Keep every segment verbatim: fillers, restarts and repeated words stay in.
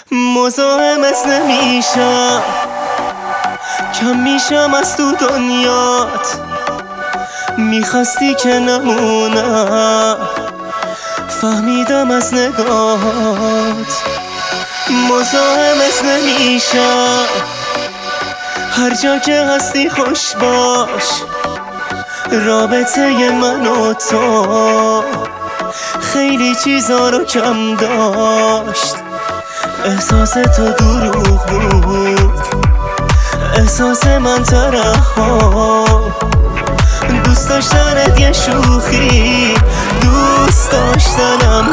مزاحمت نمیشم، کم میشم از تو دنیات. میخواستی که نمونم، فهمیدم از نگاهات. مزاحمت نمیشم، هر جا که هستی خوش باش. رابطه من و تو خیلی چیزا رو کم داشت. احساس تو دروغ بود، احساس من ترحم. دوست داشتنت یه شوخی، دوست داشتنم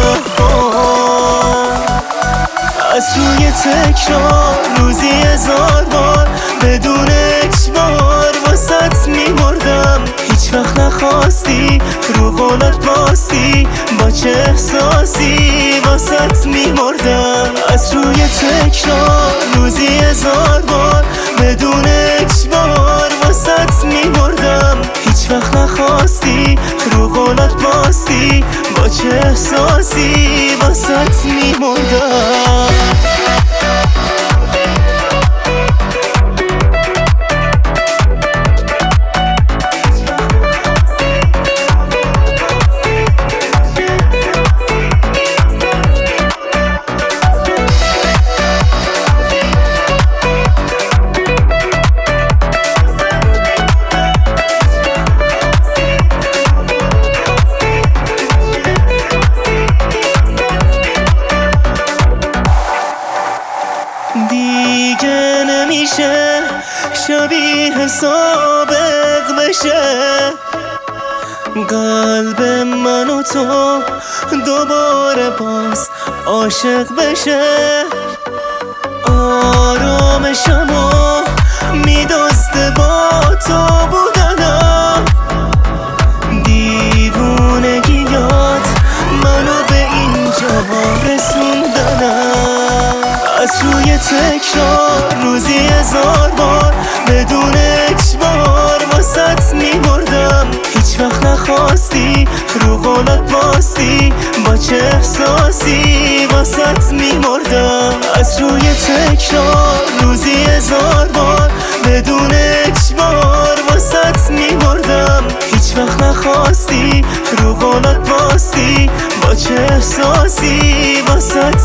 توهم. از روی تکرار روزی هزار بار بدون اجبار واسط میمردم. هیچ وقت نخواستی رو قولت باستی، با چه احساسی واسط میمردم. از روی تکرار روزی هزار بار بدون اجبار واسط میمردم. هیچ وقت نخواستی رو قولت باستی، با چه احساسی واسط میمردم. دیگه نمیشه شبیه سابق بشه. قلب من و تو دوباره باز عاشق بشه. آرامشمو میدسته با تو بودنم. دیوونگیات منو به اینجا رسوندنم. از روی تکرار روزی هزار بار بدون اجبار واسط میمردم. هیچ وقت نخواستی رو قولت باستی، با چه احساسی واسط میمردم. از روی تکرار روزی هزار بار بدون اجبار واسط میمردم. هیچ وقت نخواستی رو قولت باستی، با چه احساسی واسط